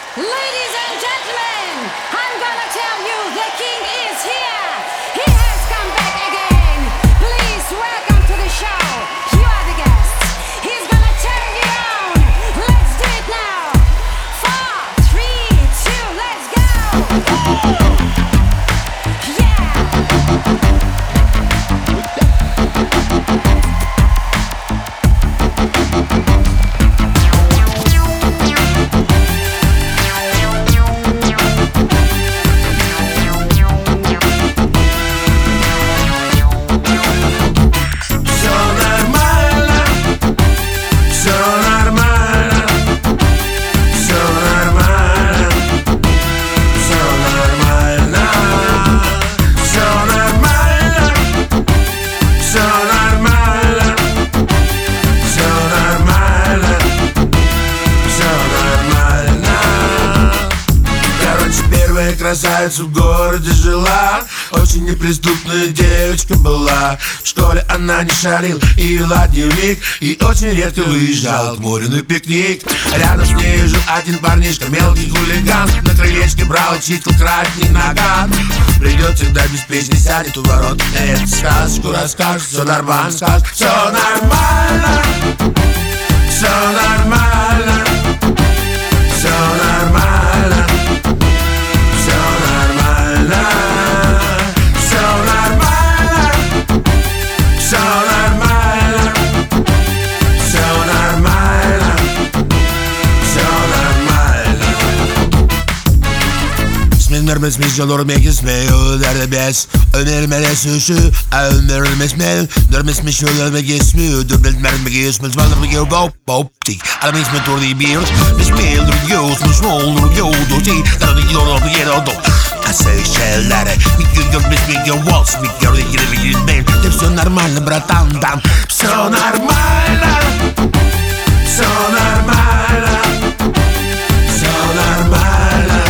Ladies and gentlemen, I'm gonna tell you the king is here. He has come back again. Please welcome to the show. You are the guests. He's gonna turn you on. Let's do it now. 4, 3, 2, let's go. Красавица в городе жила, очень неприступная девочка была. В школе она не шалила и вела дневник, и очень редко выезжал к морю на пикник. Рядом с ней жил один парнишка, мелкий хулиган. На крылечке брал и читал красный наган. Придет всегда беспечный, сядет у ворот, эту сказочку расскажет. Все нормально, скажет, все нормально, все нормально, все нормально. Görmez görmek ismiyor derbez önermene suçu önerme ismiyor görmez görmek ismiyor görmek ismiyor varlık yok bop tik alamayız mı tordi bir ismiyor yok muş olur yok doçi tabii yok bir yere oldu asıl şeyler bir gün görmez bir gün waltz bir gün ben все нормально братан все нормально все нормально все нормально.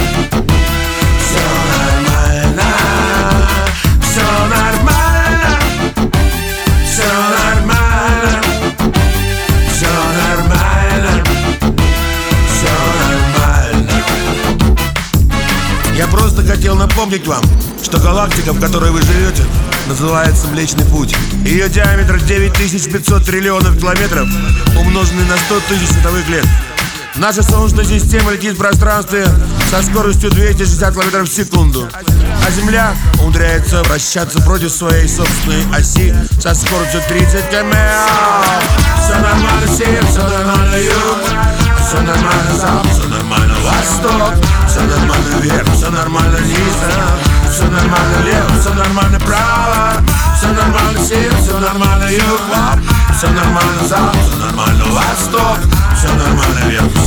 Я просто хотел напомнить вам, что галактика, в которой вы живете, называется Млечный Путь. Ее диаметр 9500 триллионов километров, умноженный на 100 тысяч световых лет. Наша Солнечная система летит в пространстве со скоростью 260 км в секунду, а Земля умудряется вращаться против своей собственной оси со скоростью 30 км. Все нормально, север, все нормально, юг, все нормально, запад, все нормально, восток, все нормально, вверх, все нормально, низ, все нормально, лево, все нормально, право, все нормально, север, все нормально, юг, все нормально, запад, все нормально, восток, все нормально, вверх.